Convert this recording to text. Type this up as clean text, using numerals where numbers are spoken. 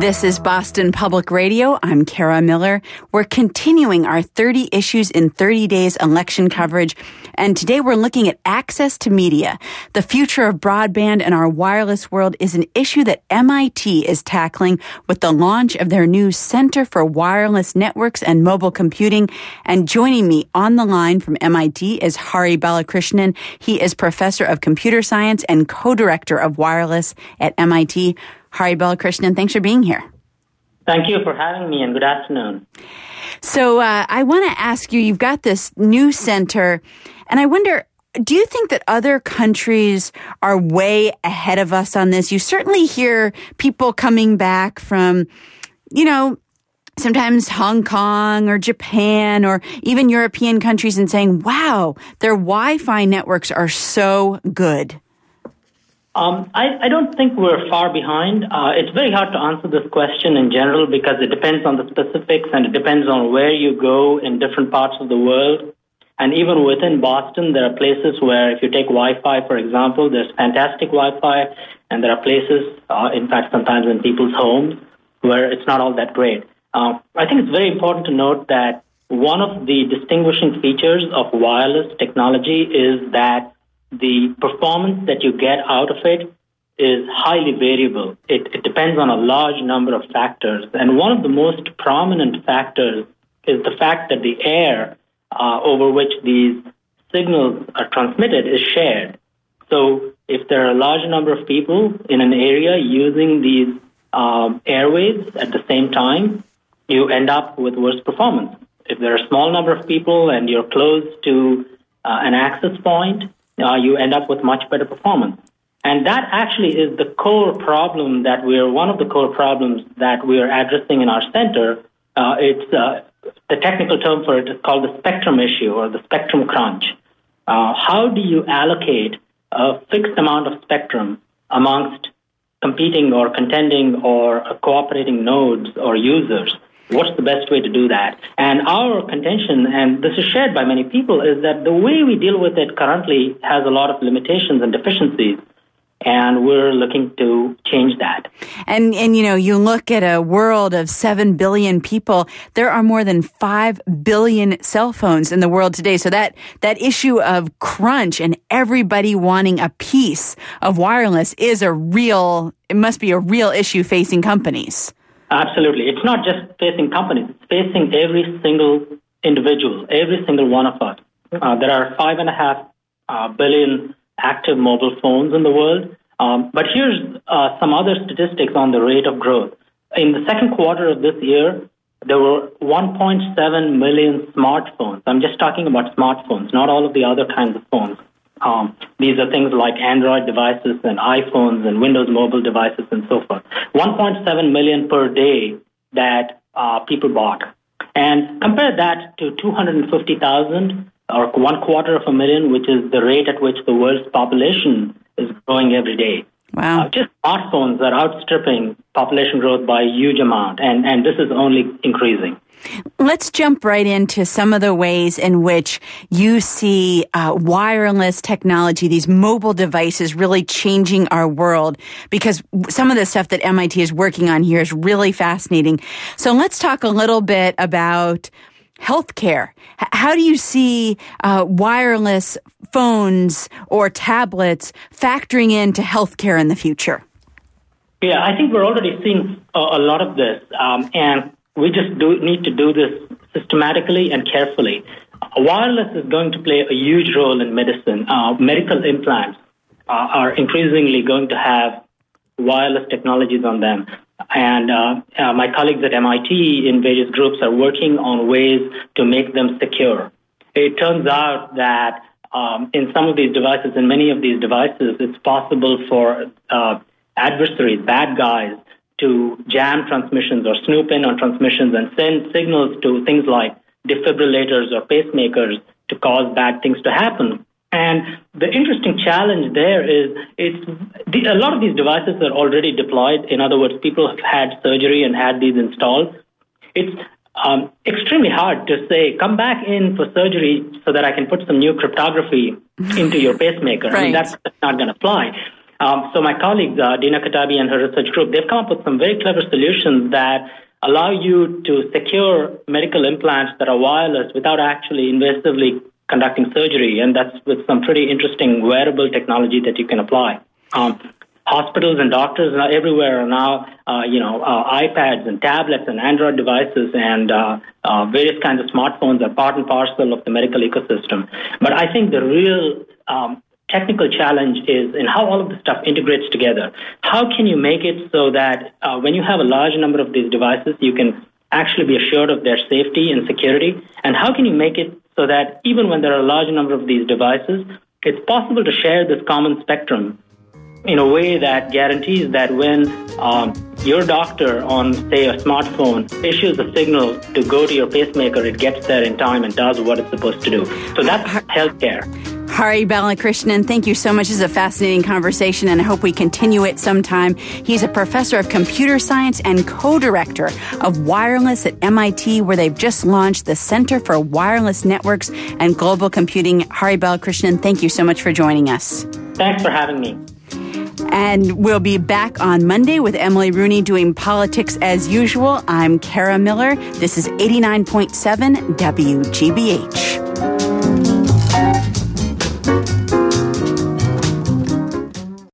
This is Boston Public Radio. I'm Kara Miller. We're continuing our 30 Issues in 30 Days election coverage. And today we're looking at access to media. The future of broadband and our wireless world is an issue that MIT is tackling with the launch of their new Center for Wireless Networks and Mobile Computing. And joining me on the line from MIT is Hari Balakrishnan. He is professor of computer science and co-director of wireless at MIT. Hari Balakrishnan, thanks for being here. Thank you for having me, and good afternoon. So I want to ask you, you've got this new center, and I wonder, do you think that other countries are way ahead of us on this? You certainly hear people coming back from, sometimes Hong Kong or Japan or even European countries and saying, wow, their Wi-Fi networks are so good. I don't think we're far behind. It's very hard to answer this question in general because it depends on the specifics and it depends on where you go in different parts of the world. And even within Boston, there are places where if you take Wi-Fi, for example, there's fantastic Wi-Fi, and there are places, in fact, sometimes in people's homes, where it's not all that great. I think it's very important to note that one of the distinguishing features of wireless technology is that the performance that you get out of it is highly variable. It depends on a large number of factors. And one of the most prominent factors is the fact that the air over which these signals are transmitted is shared. So if there are a large number of people in an area using these airwaves at the same time, you end up with worse performance. If there are a small number of people and you're close to an access point, you end up with much better performance. And that actually is the core problem one of the core problems that we are addressing in our center. It's the technical term for it is called the spectrum issue or the spectrum crunch. How do you allocate a fixed amount of spectrum amongst competing or contending or cooperating nodes or users? What's the best way to do that? And our contention, and this is shared by many people, is that the way we deal with it currently has a lot of limitations and deficiencies, and we're looking to change that. And you look at a world of 7 billion people, there are more than 5 billion cell phones in the world today. So that issue of crunch and everybody wanting a piece of wireless it must be a real issue facing companies. Absolutely. It's not just facing companies. It's facing every single individual, every single one of us. There are 5.5 billion active mobile phones in the world. But here's some other statistics on the rate of growth. In the second quarter of this year, there were 1.7 million smartphones. I'm just talking about smartphones, not all of the other kinds of phones. These are things like Android devices and iPhones and Windows mobile devices and so forth. 1.7 million per day that people bought. And compare that to 250,000 or 250,000, which is the rate at which the world's population is growing every day. Wow. Just smartphones are outstripping population growth by a huge amount, and this is only increasing. Let's jump right into some of the ways in which you see wireless technology, these mobile devices really changing our world, because some of the stuff that MIT is working on here is really fascinating. So let's talk a little bit about healthcare. How do you see wireless phones or tablets factoring into healthcare in the future? Yeah, I think we're already seeing a lot of this, and we just need to do this systematically and carefully. Wireless is going to play a huge role in medicine. Medical implants are increasingly going to have wireless technologies on them. And my colleagues at MIT in various groups are working on ways to make them secure. It turns out that in some of these devices, in many of these devices, it's possible for adversaries, bad guys, to jam transmissions or snoop in on transmissions and send signals to things like defibrillators or pacemakers to cause bad things to happen. And the interesting challenge there is a lot of these devices are already deployed. In other words, people have had surgery and had these installed. It's extremely hard to say, come back in for surgery so that I can put some new cryptography into your pacemaker. Right. I mean, that's not going to fly. So my colleagues, Dina Katabi and her research group, they've come up with some very clever solutions that allow you to secure medical implants that are wireless without actually invasively conducting surgery, and that's with some pretty interesting wearable technology that you can apply. Hospitals and doctors everywhere are now, iPads and tablets and Android devices and various kinds of smartphones are part and parcel of the medical ecosystem. But I think the real technical challenge is in how all of this stuff integrates together. How can you make it so that when you have a large number of these devices, you can actually be assured of their safety and security? And how can you make it so that even when there are a large number of these devices, it's possible to share this common spectrum in a way that guarantees that when your doctor on, say, a smartphone issues a signal to go to your pacemaker, it gets there in time and does what it's supposed to do. So that's healthcare. Hari Balakrishnan, thank you so much. This is a fascinating conversation, and I hope we continue it sometime. He's a professor of computer science and co-director of wireless at MIT, where they've just launched the Center for Wireless Networks and Global Computing. Hari Balakrishnan, thank you so much for joining us. Thanks for having me. And we'll be back on Monday with Emily Rooney doing politics as usual. I'm Kara Miller. This is 89.7 WGBH.